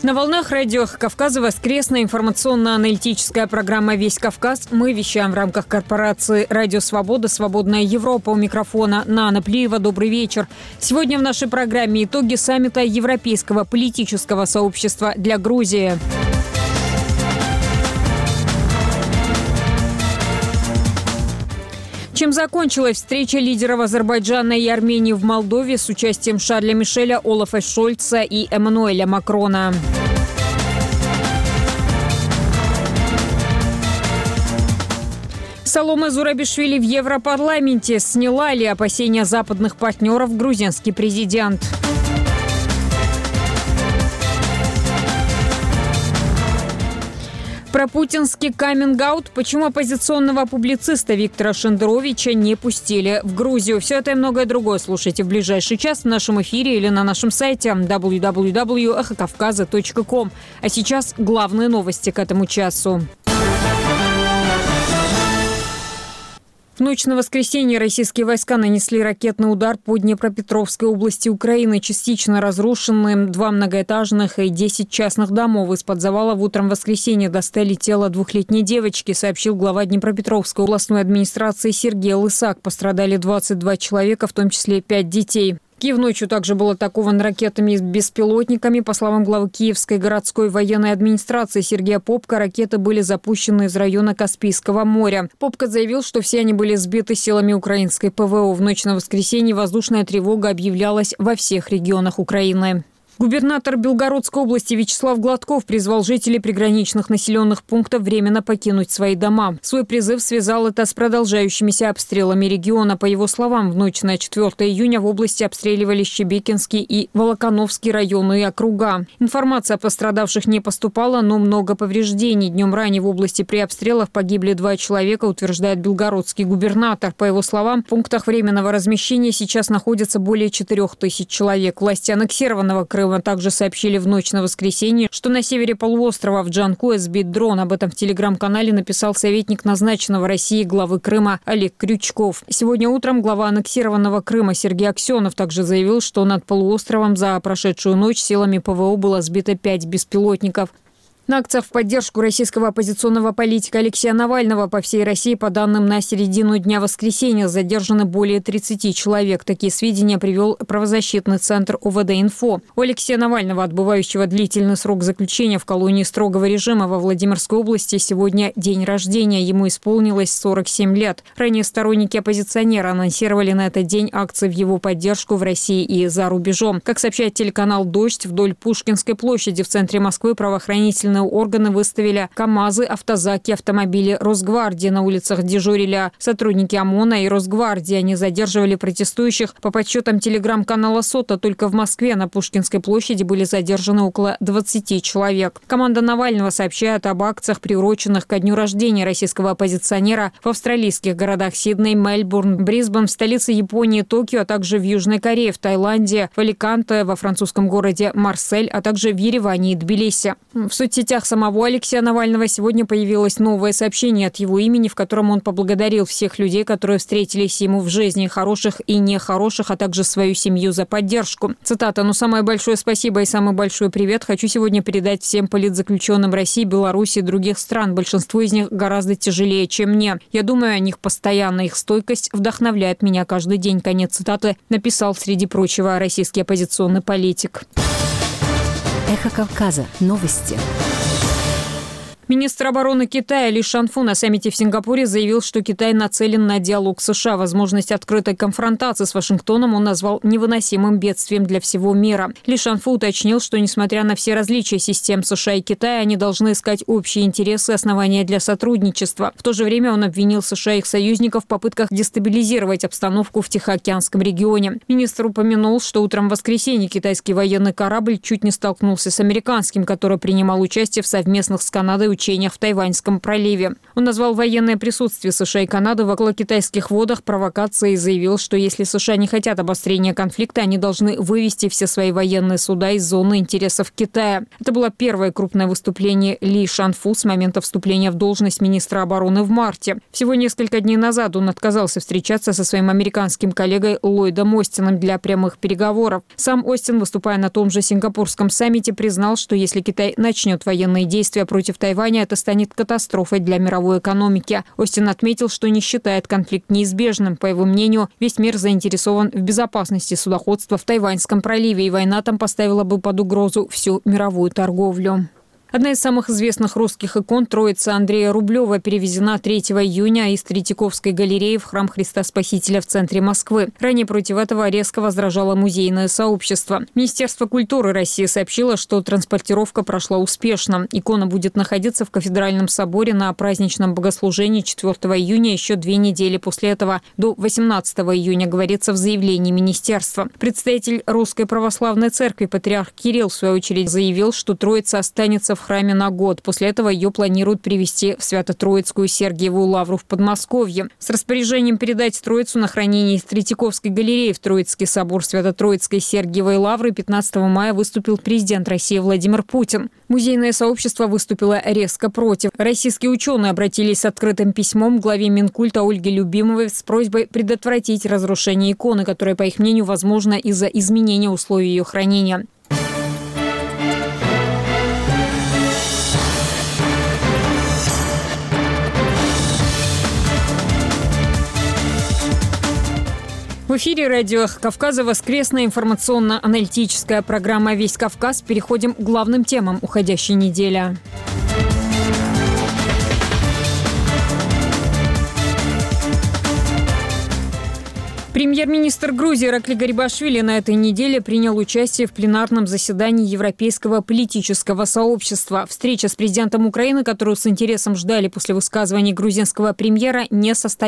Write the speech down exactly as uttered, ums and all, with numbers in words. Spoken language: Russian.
На волнах радио Кавказа воскресная информационно-аналитическая программа «Весь Кавказ». Мы вещаем в рамках корпорации «Радио Свобода», «Свободная Европа». У микрофона Нана Плиева. Добрый вечер. Сегодня в нашей программе итоги саммита Европейского политического сообщества для Грузии. Чем закончилась встреча лидеров Азербайджана и Армении в Молдове с участием Шарля Мишеля, Олафа Шольца и Эммануэля Макрона? Саломе Зурабишвили в Европарламенте. Сняла ли опасения западных партнеров грузинский президент? Про путинский каминг-аут, почему оппозиционного публициста Виктора Шендеровича не пустили в Грузию. Все это и многое другое слушайте в ближайший час в нашем эфире или на нашем сайте дабл ю дабл ю дабл ю точка эхо кавказа точка ком. А сейчас главные новости к этому часу. В ночь на воскресенье российские войска нанесли ракетный удар по Днепропетровской области Украины. Частично разрушены два многоэтажных и десять частных домов. Из-под завалов утром воскресенья достали тело двухлетней девочки, сообщил глава Днепропетровской областной администрации Сергей Лысак. Пострадали двадцать два человека, в том числе пять детей. Киев ночью также был атакован ракетами и беспилотниками. По словам главы Киевской городской военной администрации Сергея Попко, ракеты были запущены из района Каспийского моря. Попко заявил, что все они были сбиты силами украинской ПВО. В ночь на воскресенье воздушная тревога объявлялась во всех регионах Украины. Губернатор Белгородской области Вячеслав Гладков призвал жителей приграничных населенных пунктов временно покинуть свои дома. Свой призыв связал это с продолжающимися обстрелами региона. По его словам, в ночь на четвёртое июня в области обстреливались Щебекинский и Волоконовский районы и округа. Информация о пострадавших не поступала, но много повреждений. Днем ранее в области при обстрелах погибли два человека, утверждает белгородский губернатор. По его словам, в пунктах временного размещения сейчас находится более четырех тысяч человек. Власти аннексированного Крыма также сообщили в ночь на воскресенье, что на севере полуострова в Джанкое сбит дрон. Об этом в телеграм-канале написал советник назначенного России главы Крыма Олег Крючков. Сегодня утром глава аннексированного Крыма Сергей Аксенов также заявил, что над полуостровом за прошедшую ночь силами ПВО было сбито пять беспилотников. На акциях в поддержку российского оппозиционного политика Алексея Навального по всей России, по данным на середину дня воскресенья, задержаны более тридцати человек. Такие сведения привел правозащитный центр о вэ дэ-Инфо. У Алексея Навального, отбывающего длительный срок заключения в колонии строгого режима во Владимирской области, сегодня день рождения. Ему исполнилось сорок семь лет. Ранее сторонники оппозиционера анонсировали на этот день акции в его поддержку в России и за рубежом. Как сообщает телеканал «Дождь», вдоль Пушкинской площади в центре Москвы правоохранительные органы выставили КАМАЗы, автозаки, автомобили Росгвардии. На улицах дежурили сотрудники ОМОНа и Росгвардии. Они задерживали протестующих. По подсчетам телеграм-канала «Сота», только в Москве на Пушкинской площади были задержаны около двадцати человек. Команда Навального сообщает об акциях, приуроченных ко дню рождения российского оппозиционера в австралийских городах Сидней, Мельбурн, Брисбен, в столице Японии Токио, а также в Южной Корее, в Таиланде, в Аликанте, во французском городе Марсель, а также в Ереване и Тбилиси. В соцсетях самого Алексея Навального сегодня появилось новое сообщение от его имени, в котором он поблагодарил всех людей, которые встретились ему в жизни, хороших и нехороших, а также свою семью за поддержку. Цитата: «Ну, самое большое спасибо и самый большой привет хочу сегодня передать всем политзаключенным России, Беларуси и других стран. Большинство из них гораздо тяжелее, чем мне. Я думаю о них постоянно. Их стойкость вдохновляет меня каждый день». Конец цитаты написал, среди прочего, российский оппозиционный политик. Эхо Кавказа. Новости. Министр обороны Китая Ли Шанфу на саммите в Сингапуре заявил, что Китай нацелен на диалог с США. Возможность открытой конфронтации с Вашингтоном он назвал невыносимым бедствием для всего мира. Ли Шанфу уточнил, что несмотря на все различия систем США и Китая, они должны искать общие интересы и основания для сотрудничества. В то же время он обвинил США и их союзников в попытках дестабилизировать обстановку в Тихоокеанском регионе. Министр упомянул, что утром в воскресенье китайский военный корабль чуть не столкнулся с американским, который принимал участие в совместных с Канадой учениях в Тайваньском проливе. Он назвал военное присутствие США и Канады в околокитайских водах провокацией и заявил, что если США не хотят обострения конфликта, они должны вывести все свои военные суда из зоны интересов Китая. Это было первое крупное выступление Ли Шанфу с момента вступления в должность министра обороны в марте. Всего несколько дней назад он отказался встречаться со своим американским коллегой Ллойдом Остином для прямых переговоров. Сам Остин, выступая на том же сингапурском саммите, признал, что если Китай начнет военные действия против Тайваня, это станет катастрофой для мировой экономики. Остин отметил, что не считает конфликт неизбежным. По его мнению, весь мир заинтересован в безопасности судоходства в Тайваньском проливе, и война там поставила бы под угрозу всю мировую торговлю. Одна из самых известных русских икон «Троица» Андрея Рублева перевезена третьего июня из Третьяковской галереи в храм Христа Спасителя в центре Москвы. Ранее против этого резко возражало музейное сообщество. Министерство культуры России сообщило, что транспортировка прошла успешно. Икона будет находиться в Кафедральном соборе на праздничном богослужении четвёртого июня еще две недели после этого, до восемнадцатого июня, говорится в заявлении министерства. Представитель Русской Православной Церкви патриарх Кирилл, в свою очередь, заявил, что Троица останется в в храме на год. После этого ее планируют привезти в Свято-Троицкую Сергиеву лавру в Подмосковье. С распоряжением передать Троицу на хранение из Третьяковской галереи в Троицкий собор Свято-Троицкой Сергиевой лавры пятнадцатого мая выступил президент России Владимир Путин. Музейное сообщество выступило резко против. Российские ученые обратились с открытым письмом к главе Минкульта Ольге Любимовой с просьбой предотвратить разрушение иконы, которое, по их мнению, возможно из-за изменения условий ее хранения. В эфире радио «Эхо Кавказа» воскресная информационно-аналитическая программа «Весь Кавказ». Переходим к главным темам уходящей недели. Премьер-министр Грузии Иракли Гарибашвили на этой неделе принял участие в пленарном заседании Европейского политического сообщества. Встреча с президентом Украины, которую с интересом ждали после высказываний грузинского премьера, не состоялась.